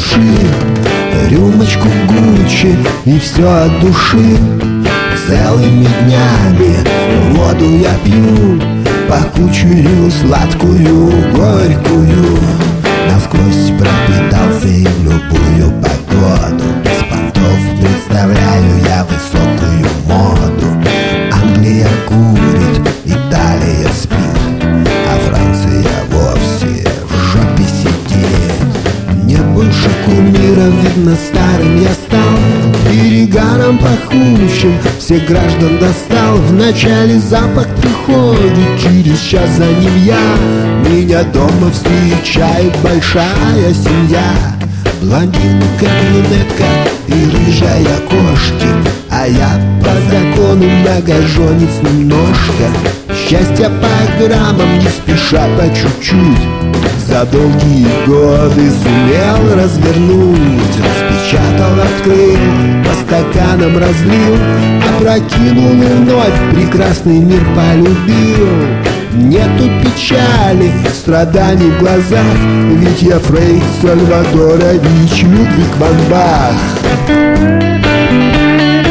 души, рюмочку Гуччи и все от души. Целыми днями воду я пью, пахучую, сладкую, горькую. Насквозь пропитался и в любую погоду без понтов представляю я высокую моду. Англия курит, Италия спит, а Франция вовсе в жопе сидит. Мне больше кумиров, видно, старым я стал, перегаром пахучим всех граждан достал. Вначале запах приходит, через час за ним я. Меня дома встречает большая семья. Блондинка, брюнетка и рыжая кошки, а я по закону многоженец немножко. Счастье по граммам, не спеша, по чуть-чуть, за долгие годы сумел развернуть. Распечатал, открыл, по стаканам разлил, опрокинул и вновь прекрасный мир полюбил. Нету печали, страданий в глазах, ведь я Фрейд Сальвадорович Людвиг ван Бах.